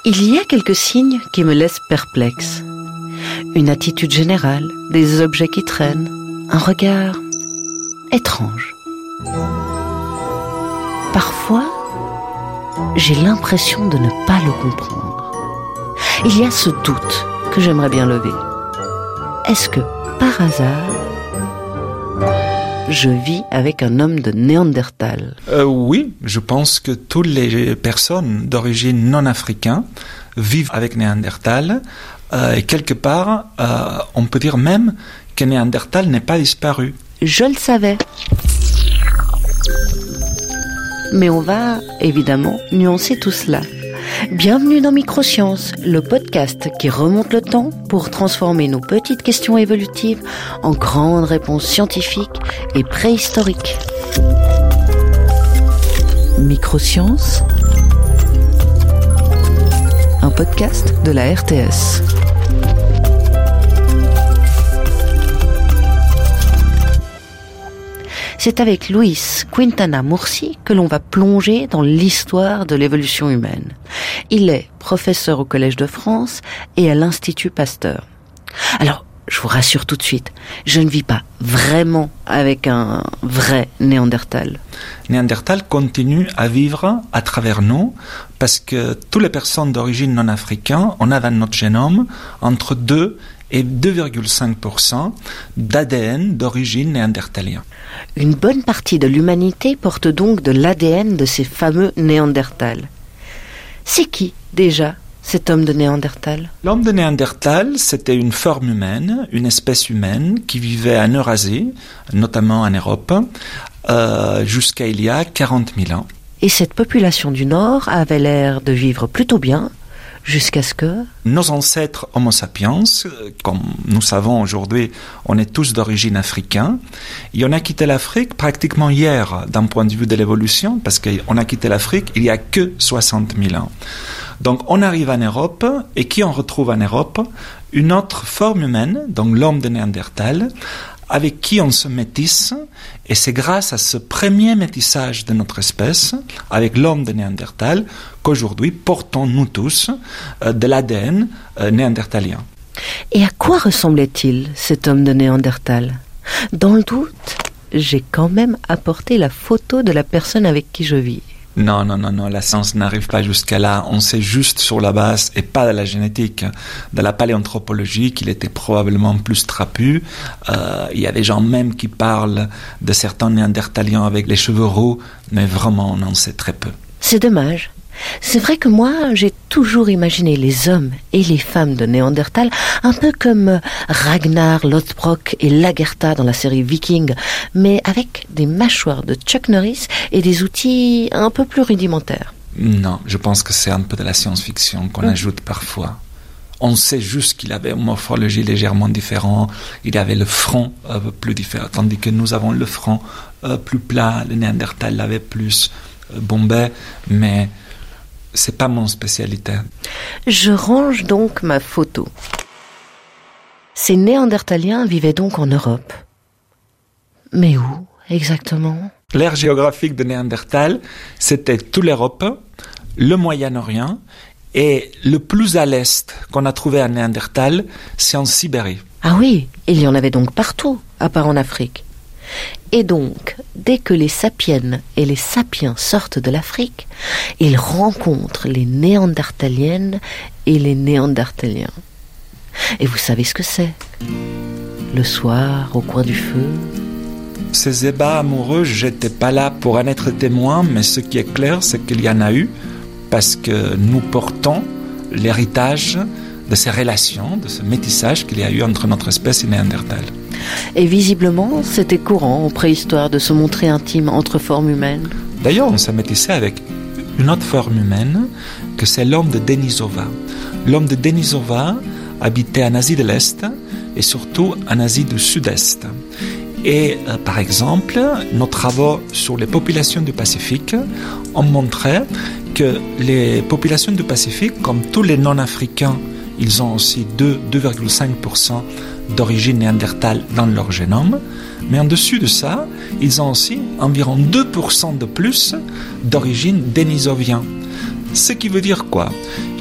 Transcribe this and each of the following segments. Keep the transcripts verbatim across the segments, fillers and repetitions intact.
Il y a quelques signes qui me laissent perplexe. Une attitude générale, des objets qui traînent, un regard étrange. Parfois, j'ai l'impression de ne pas le comprendre. Il y a ce doute que j'aimerais bien lever. Est-ce que, par hasard, je vis avec un homme de Néandertal? euh, Oui, je pense que toutes les personnes d'origine non africaine vivent avec Néandertal. Euh, et quelque part, euh, on peut dire même que Néandertal n'est pas disparu. Je le savais. Mais on va, évidemment, nuancer tout cela. Bienvenue dans Microsciences, le podcast qui remonte le temps pour transformer nos petites questions évolutives en grandes réponses scientifiques et préhistoriques. Microsciences, un podcast de la R T S. C'est avec Luis Quintana Murci que l'on va plonger dans l'histoire de l'évolution humaine. Il est professeur au Collège de France et à l'Institut Pasteur. Alors, je vous rassure tout de suite, je ne vis pas vraiment avec un vrai Néandertal. Néandertal continue à vivre à travers nous parce que toutes les personnes d'origine non africaine, on a dans notre génome entre deux et deux virgule cinq pour cent d'A D N d'origine néandertalien. Une bonne partie de l'humanité porte donc de l'A D N de ces fameux Néandertals. C'est qui, déjà, cet homme de Néandertal? L'homme de Néandertal, c'était une forme humaine, une espèce humaine qui vivait en Eurasie, notamment en Europe, euh, jusqu'à il y a quarante mille ans. Et cette population du Nord avait l'air de vivre plutôt bien, jusqu'à ce que... Nos ancêtres Homo sapiens, comme nous savons aujourd'hui, on est tous d'origine africaine. Et on a quitté l'Afrique pratiquement hier d'un point de vue de l'évolution, parce qu'on a quitté l'Afrique il n'y a que soixante mille ans. Donc on arrive en Europe, et qui on retrouve en Europe? Une autre forme humaine, donc l'homme de Néandertal, avec qui on se métisse, et c'est grâce à ce premier métissage de notre espèce, avec l'homme de Néandertal, qu'aujourd'hui portons nous tous euh, de l'A D N euh, néandertalien. Et à quoi ressemblait-il, cet homme de Néandertal? Dans le doute, j'ai quand même apporté la photo de la personne avec qui je vis. Non, non, non, non, la science n'arrive pas jusqu'à là. On sait juste sur la base, et pas de la génétique, de la paléanthropologie, qu'il était probablement plus trapu. Euh, il y a des gens même qui parlent de certains néandertaliens avec les cheveux roux, mais vraiment, on en sait très peu. C'est dommage. C'est vrai que moi, j'ai toujours imaginé les hommes et les femmes de Néandertal un peu comme Ragnar Lothbrok et Lagertha dans la série Viking, mais avec des mâchoires de Chuck Norris et des outils un peu plus rudimentaires. Non, je pense que c'est un peu de la science-fiction qu'on mmh. ajoute parfois. On sait juste qu'il avait une morphologie légèrement différente, il avait le front euh, plus différent, tandis que nous avons le front euh, plus plat, le Néandertal l'avait plus euh, bombé, mais... c'est pas mon spécialité. Je range donc ma photo. Ces Néandertaliens vivaient donc en Europe. Mais où, exactement? L'aire géographique de Néandertal, c'était toute l'Europe, le Moyen-Orient, et le plus à l'est qu'on a trouvé à Néandertal, c'est en Sibérie. Ah oui, il y en avait donc partout, à part en Afrique. Et donc, dès que les sapiens et les sapiens sortent de l'Afrique, ils rencontrent les néandertaliennes et les néandertaliens. Et vous savez ce que c'est? Le soir, au coin du feu. Ces ébats amoureux, j'étais pas là pour en être témoin, mais ce qui est clair, c'est qu'il y en a eu, parce que nous portons l'héritage de ces relations, de ce métissage qu'il y a eu entre notre espèce et Néandertal. Et visiblement, c'était courant en préhistoire de se montrer intime entre formes humaines. D'ailleurs, on s'est métissé avec une autre forme humaine, que c'est l'homme de Denisova. L'homme de Denisova habitait en Asie de l'Est et surtout en Asie du Sud-Est. Et euh, par exemple, nos travaux sur les populations du Pacifique ont montré que les populations du Pacifique, comme tous les non-africains, ils ont aussi deux virgule cinq pour cent d'origine néandertale dans leur génome, mais en dessus de ça, ils ont aussi environ deux pour cent de plus d'origine dénisovienne. Ce qui veut dire quoi?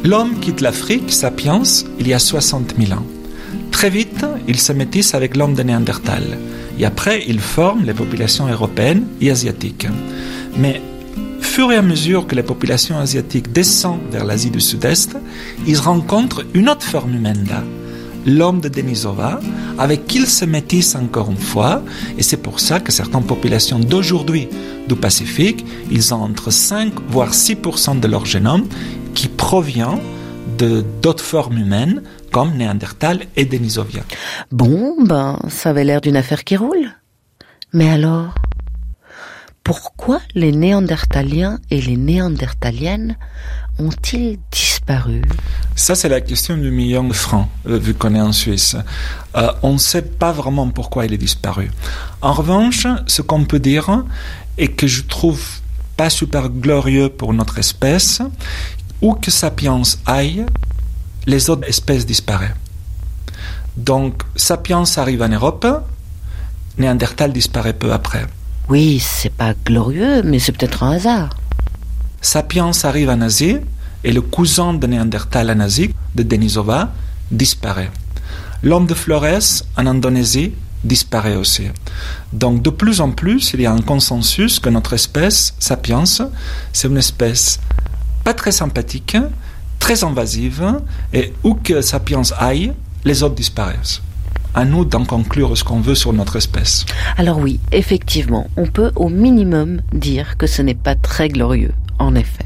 L'homme quitte l'Afrique, sapiens, il y a soixante mille ans. Très vite, il se métisse avec l'homme de Néandertal. Et après, il forme les populations européennes et asiatiques. Mais, fur et à mesure que les populations asiatiques descendent vers l'Asie du Sud-Est, ils rencontrent une autre forme humaine là, l'homme de Denisova, avec qui ils se métissent encore une fois. Et c'est pour ça que certaines populations d'aujourd'hui du Pacifique, ils ont entre cinq voire six pour cent de leur génome qui provient de d'autres formes humaines comme Néandertal et Denisovien. Bon, ben, ça avait l'air d'une affaire qui roule. Mais alors, pourquoi les Néandertaliens et les Néandertaliennes ont-ils disparu? Ça, c'est la question du million de francs, euh, vu qu'on est en Suisse. Euh, on ne sait pas vraiment pourquoi il est disparu. En revanche, ce qu'on peut dire, et que je trouve pas super glorieux pour notre espèce, où que Sapiens aille, les autres espèces disparaissent. Donc, Sapiens arrive en Europe, Néandertal disparaît peu après. Oui, c'est pas glorieux, mais c'est peut-être un hasard. Sapiens arrive en Asie, et le cousin de Néandertal en Asie, de Denisova, disparaît. L'homme de Flores, en Indonésie, disparaît aussi. Donc, de plus en plus, il y a un consensus que notre espèce, Sapiens, c'est une espèce pas très sympathique, très invasive, et où que Sapiens aille, les autres disparaissent. À nous d'en conclure ce qu'on veut sur notre espèce. Alors oui, effectivement, on peut au minimum dire que ce n'est pas très glorieux, en effet.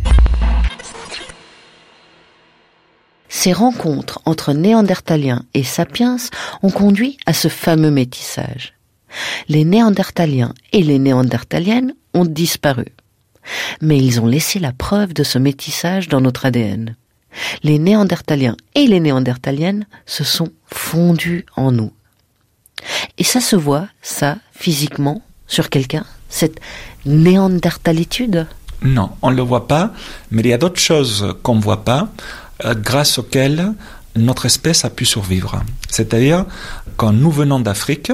Ces rencontres entre Néandertaliens et Sapiens ont conduit à ce fameux métissage. Les Néandertaliens et les Néandertaliennes ont disparu. Mais ils ont laissé la preuve de ce métissage dans notre A D N. Les Néandertaliens et les Néandertaliennes se sont fondus en nous. Et ça se voit, ça, physiquement, sur quelqu'un, cette néandertalitude? Non, on ne le voit pas, mais il y a d'autres choses qu'on ne voit pas, euh, grâce auxquelles notre espèce a pu survivre. C'est-à-dire, quand nous venons d'Afrique,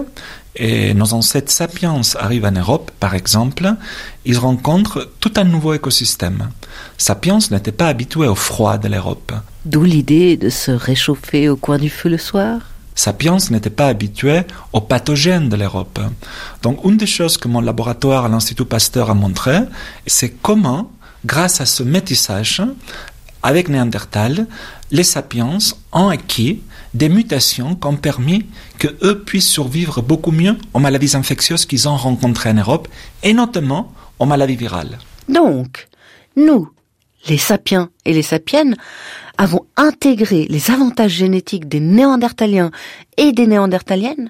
et nos ancêtres sapiens arrivent en Europe, par exemple, ils rencontrent tout un nouveau écosystème. Sapiens n'était pas habitué au froid de l'Europe. D'où l'idée de se réchauffer au coin du feu le soir? Sapiens n'était pas habitué aux pathogènes de l'Europe. Donc, une des choses que mon laboratoire à l'Institut Pasteur a montré, c'est comment, grâce à ce métissage, avec Néandertal, les sapiens ont acquis des mutations qui ont permis qu'eux puissent survivre beaucoup mieux aux maladies infectieuses qu'ils ont rencontrées en Europe, et notamment aux maladies virales. Donc, nous, les sapiens et les sapiennes, avons intégré les avantages génétiques des Néandertaliens et des Néandertaliennes,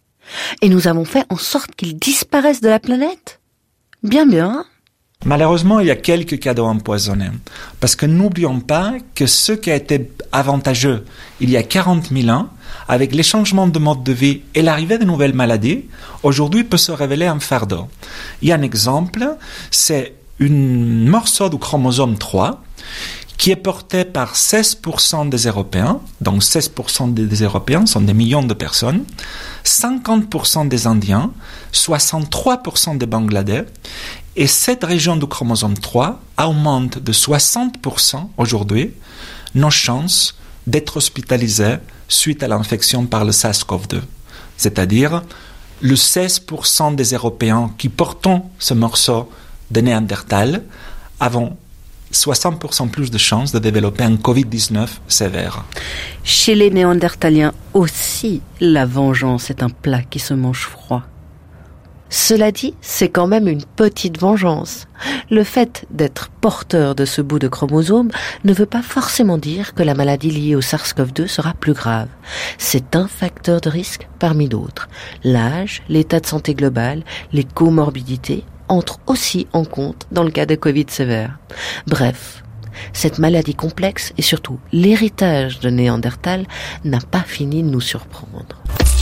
et nous avons fait en sorte qu'ils disparaissent de la planète? Bien, bien. Malheureusement, il y a quelques cadeaux empoisonnés. Parce que n'oublions pas que ce qui a été avantageux il y a quarante mille ans, avec les changements de mode de vie et l'arrivée de nouvelles maladies, aujourd'hui peut se révéler un fardeau. Il y a un exemple, c'est un morceau du chromosome trois qui est porté par seize pour cent des Européens, donc seize pour cent des Européens sont des millions de personnes, cinquante pour cent des Indiens, soixante-trois pour cent des Bangladais, et cette région du chromosome trois augmente de soixante pour cent aujourd'hui nos chances d'être hospitalisés suite à l'infection par le SARS-CoV deux. C'est-à-dire, le seize pour cent des Européens qui portent ce morceau de Néandertal avons soixante pour cent plus de chances de développer un covid dix-neuf sévère. Chez les Néandertaliens aussi, la vengeance est un plat qui se mange froid. Cela dit, c'est quand même une petite vengeance. Le fait d'être porteur de ce bout de chromosome ne veut pas forcément dire que la maladie liée au SARS-CoV deux sera plus grave. C'est un facteur de risque parmi d'autres. L'âge, l'état de santé global, les comorbidités entrent aussi en compte dans le cas de Covid sévère. Bref, cette maladie complexe et surtout l'héritage de Néandertal n'a pas fini de nous surprendre.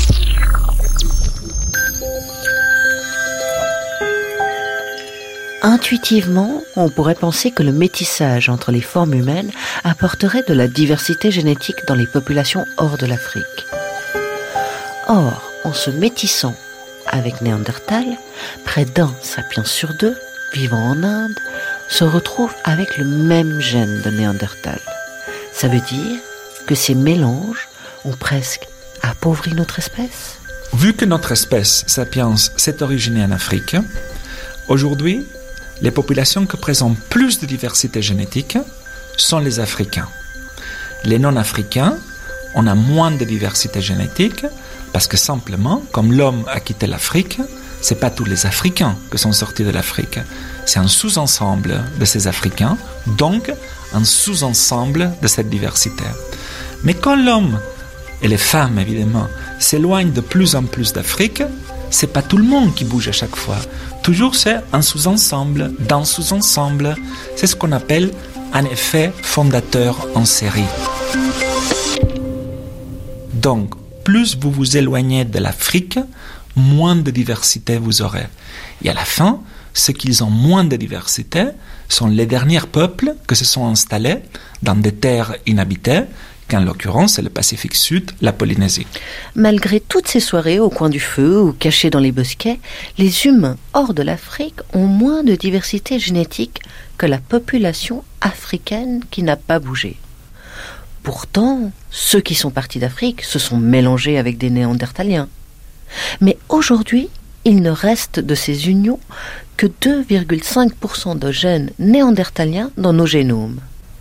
Intuitivement, on pourrait penser que le métissage entre les formes humaines apporterait de la diversité génétique dans les populations hors de l'Afrique. Or, en se métissant avec Néandertal, près d'un sapiens sur deux, vivant en Inde, se retrouve avec le même gène de Néandertal. Ça veut dire que ces mélanges ont presque appauvri notre espèce. Vu que notre espèce, Sapiens, s'est originée en Afrique, aujourd'hui, les populations qui présentent plus de diversité génétique sont les Africains. Les non-Africains, on a moins de diversité génétique parce que simplement, comme l'homme a quitté l'Afrique, c'est pas tous les Africains qui sont sortis de l'Afrique. C'est un sous-ensemble de ces Africains, donc un sous-ensemble de cette diversité. Mais quand l'homme, et les femmes évidemment, s'éloignent de plus en plus d'Afrique, c'est pas tout le monde qui bouge à chaque fois. Toujours c'est un sous-ensemble, d'un sous-ensemble. C'est ce qu'on appelle un effet fondateur en série. Donc, plus vous vous éloignez de l'Afrique, moins de diversité vous aurez. Et à la fin, ceux qui ont moins de diversité sont les derniers peuples qui se sont installés dans des terres inhabitées, qu'en l'occurrence c'est le Pacifique Sud, la Polynésie. Malgré toutes ces soirées au coin du feu ou cachés dans les bosquets, les humains hors de l'Afrique ont moins de diversité génétique que la population africaine qui n'a pas bougé. Pourtant, ceux qui sont partis d'Afrique se sont mélangés avec des Néandertaliens. Mais aujourd'hui, il ne reste de ces unions que deux virgule cinq pour cent de gènes néandertaliens dans nos génomes.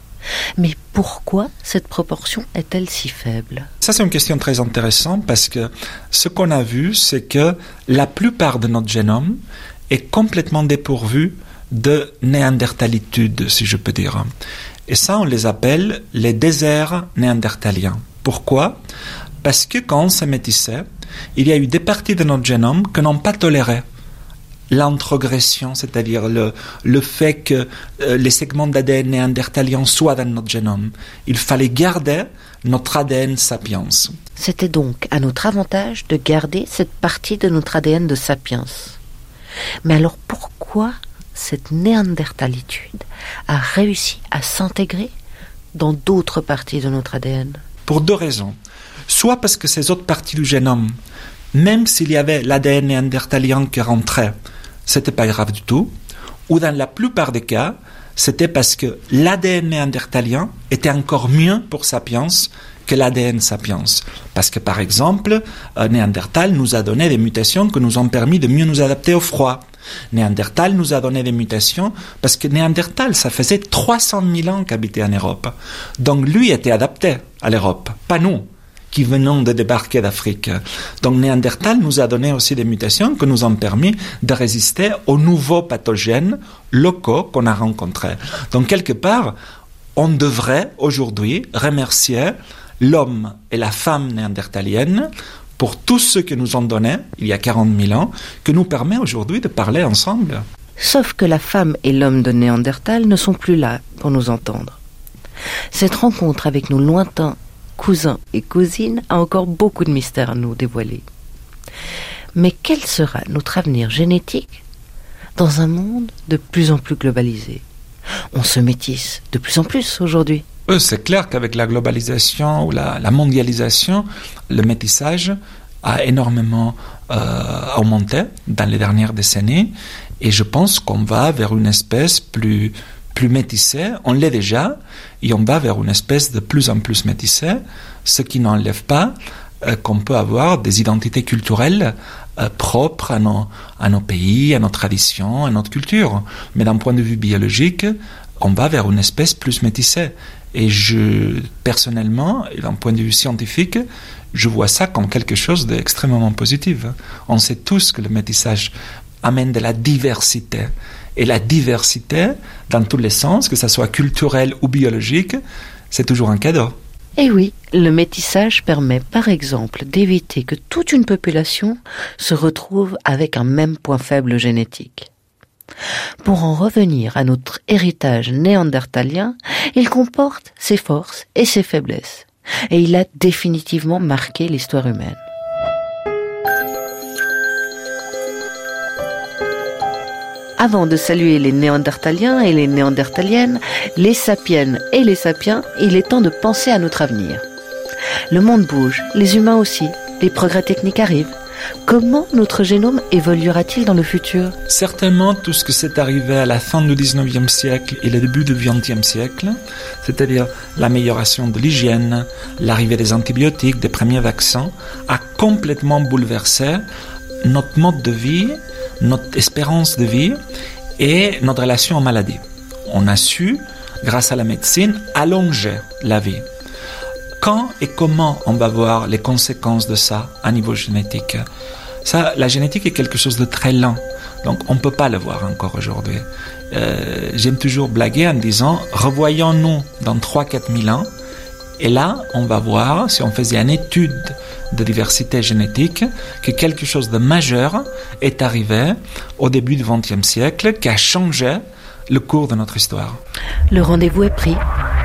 Mais pourquoi cette proportion est-elle si faible ? Ça, c'est une question très intéressante parce que ce qu'on a vu, c'est que la plupart de notre génome est complètement dépourvu de néandertalitude, si je peux dire. Et ça, on les appelle les déserts néandertaliens. Pourquoi ? Parce que quand on s'est métissé, il y a eu des parties de notre génome qui n'ont pas toléré l'introgression, c'est-à-dire le, le fait que euh, les segments d'A D N néandertalien soient dans notre génome. Il fallait garder notre A D N sapiens. C'était donc à notre avantage de garder cette partie de notre A D N de sapiens. Mais alors pourquoi cette néandertalitude a réussi à s'intégrer dans d'autres parties de notre A D N ? Pour deux raisons. Soit parce que ces autres parties du génome, même s'il y avait l'A D N néandertalien qui rentrait, c'était pas grave du tout. Ou dans la plupart des cas, c'était parce que l'A D N néandertalien était encore mieux pour Sapiens que l'A D N sapiens. Parce que par exemple, euh, Néandertal nous a donné des mutations qui nous ont permis de mieux nous adapter au froid. Néandertal nous a donné des mutations parce que Néandertal, ça faisait trois cent mille ans qu'habitait en Europe. Donc lui était adapté à l'Europe, pas nous qui venons de débarquer d'Afrique. Donc Néandertal nous a donné aussi des mutations qui nous ont permis de résister aux nouveaux pathogènes locaux qu'on a rencontrés. Donc quelque part, on devrait aujourd'hui remercier l'homme et la femme néandertalienne pour tout ce que nous ont donné, il y a quarante mille ans, que nous permet aujourd'hui de parler ensemble. Sauf que la femme et l'homme de Néandertal ne sont plus là pour nous entendre. Cette rencontre avec nos lointains cousins et cousines a encore beaucoup de mystères à nous dévoiler. Mais quel sera notre avenir génétique dans un monde de plus en plus globalisé ? On se métisse de plus en plus aujourd'hui. Euh, c'est clair qu'avec la globalisation ou la, la mondialisation, le métissage a énormément euh, augmenté dans les dernières décennies et je pense qu'on va vers une espèce plus plus métissée, on l'est déjà, et on va vers une espèce de plus en plus métissée, ce qui n'enlève pas euh, qu'on peut avoir des identités culturelles euh, propres à nos, à nos pays, à nos traditions, à notre culture. Mais d'un point de vue biologique, on va vers une espèce plus métissée. Et je, personnellement, et d'un point de vue scientifique, je vois ça comme quelque chose d'extrêmement positif. On sait tous que le métissage amène de la diversité. Et la diversité, dans tous les sens, que ce soit culturel ou biologique, c'est toujours un cadeau. Et oui, le métissage permet par exemple d'éviter que toute une population se retrouve avec un même point faible génétique. Pour en revenir à notre héritage néandertalien, il comporte ses forces et ses faiblesses. Et il a définitivement marqué l'histoire humaine. Avant de saluer les Néandertaliens et les Néandertaliennes, les Sapiens et les Sapiens, il est temps de penser à notre avenir. Le monde bouge, les humains aussi, les progrès techniques arrivent. Comment notre génome évoluera-t-il dans le futur? Certainement tout ce que s'est arrivé à la fin du dix-neuvième siècle et le début du vingtième siècle, c'est-à-dire l'amélioration de l'hygiène, l'arrivée des antibiotiques, des premiers vaccins, a complètement bouleversé notre mode de vie, notre espérance de vie et notre relation aux maladies. On a su, grâce à la médecine, allonger la vie. Quand et comment on va voir les conséquences de ça à niveau génétique? Ça, la génétique est quelque chose de très lent, donc on ne peut pas le voir encore aujourd'hui. Euh, j'aime toujours blaguer en disant, revoyons-nous dans trois à quatre mille ans, et là, on va voir, si on faisait une étude de diversité génétique, que quelque chose de majeur est arrivé au début du vingtième siècle, qui a changé le cours de notre histoire. Le rendez-vous est pris.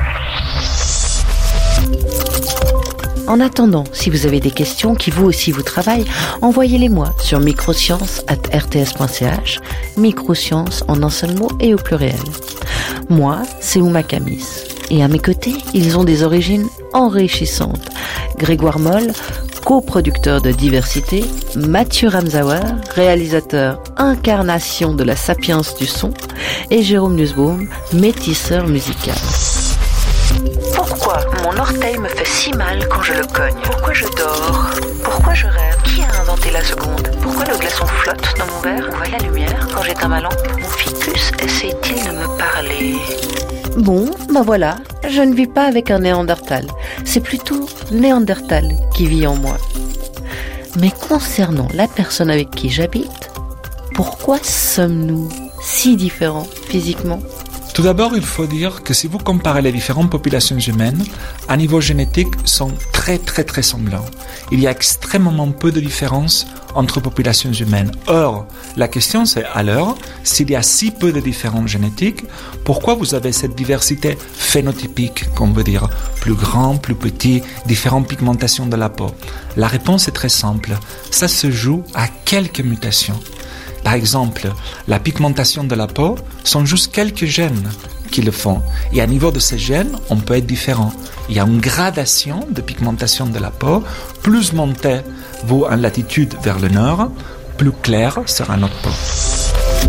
En attendant, si vous avez des questions qui vous aussi vous travaillent, envoyez-les-moi sur microsciences arobase r t s point c h, microsciences en un seul mot et au pluriel. Moi, c'est Ouma Kamis. Et à mes côtés, ils ont des origines enrichissantes. Grégoire Moll, coproducteur de Diversité, Mathieu Ramsauer, réalisateur incarnation de la sapience du son, et Jérôme Nussbaum, métisseur musical. Pourquoi mon orteil me fait si mal quand je le cogne? Pourquoi je dors? Pourquoi je rêve? Qui a inventé la seconde? Pourquoi le glaçon flotte dans mon verre? Où va la lumière quand j'éteins ma lampe? Mon ficus essaie-t-il de me parler? Bon, ben voilà, je ne vis pas avec un Néandertal. C'est plutôt Néandertal qui vit en moi. Mais concernant la personne avec qui j'habite, pourquoi sommes-nous si différents physiquement? Tout d'abord, il faut dire que si vous comparez les différentes populations humaines, à niveau génétique, sont très très très semblants. Il y a extrêmement peu de différences entre populations humaines. Or, la question c'est alors, s'il y a si peu de différences génétiques, pourquoi vous avez cette diversité phénotypique, qu'on veut dire, plus grand, plus petit, différentes pigmentations de la peau? La réponse est très simple. Ça se joue à quelques mutations. Par exemple, la pigmentation de la peau sont juste quelques gènes qui le font. Et à niveau de ces gènes, on peut être différent. Il y a une gradation de pigmentation de la peau. Plus montez-vous en latitude vers le nord, plus clair sera notre peau.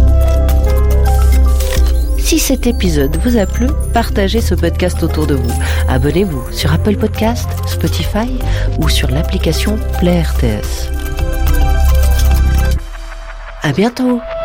Si cet épisode vous a plu, partagez ce podcast autour de vous. Abonnez-vous sur Apple Podcasts, Spotify ou sur l'application Play R T S. À bientôt!